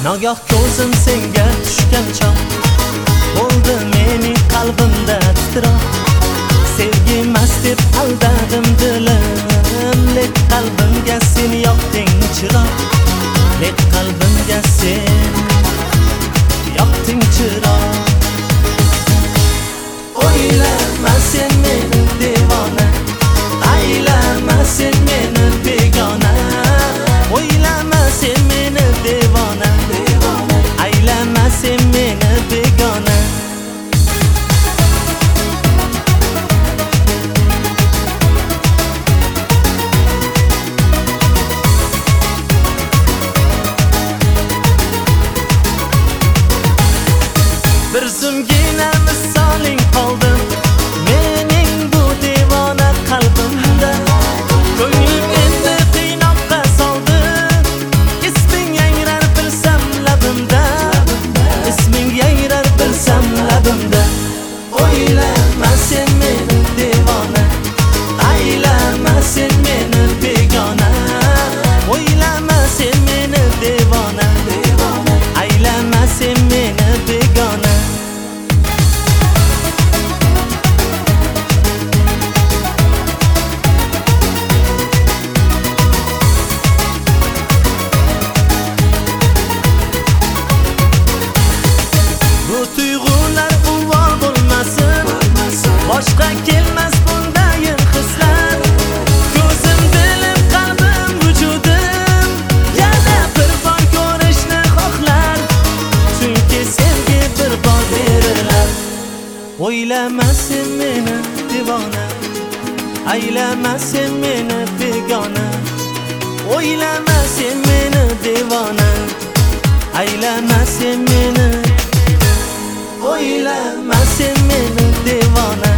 Nogoh ko'zim senga tushgan chog' bo'ldi mening qalbimda titroq. Sevgi mast deb aldadim dilim, lek qalbimga sen yoqding chiroq. Lek qalbimga sen yoqding chiroq. O'ylama sen meni devona, aylama sen meni begona. O'ylama sen meni devona, aylama sen meni begona. Bir zumgina misoling qoldim mening bu devona qalbimda. Ko'nglim endi qiynoqqa soldi, isming yangrar bilsam labimda, isming yangrar bilsam labimda. O'ylama sen meni devona, aylama sen meni begona. O'ylama sen meni devona, aylama sen meni begona. Bu tuyg'ular uvol bo'lmasin, boshqa kelmas bundayin hislar. Ko'zim, dilim, qalbim, vujudim yana bir bor ko'rishni xohlar, chunki sevgi bir bor berilar. O'ylama sen meni devona, aylama sen meni begona. O'ylama sen meni devona, aylama sen meni. O'ylama sen meni devona,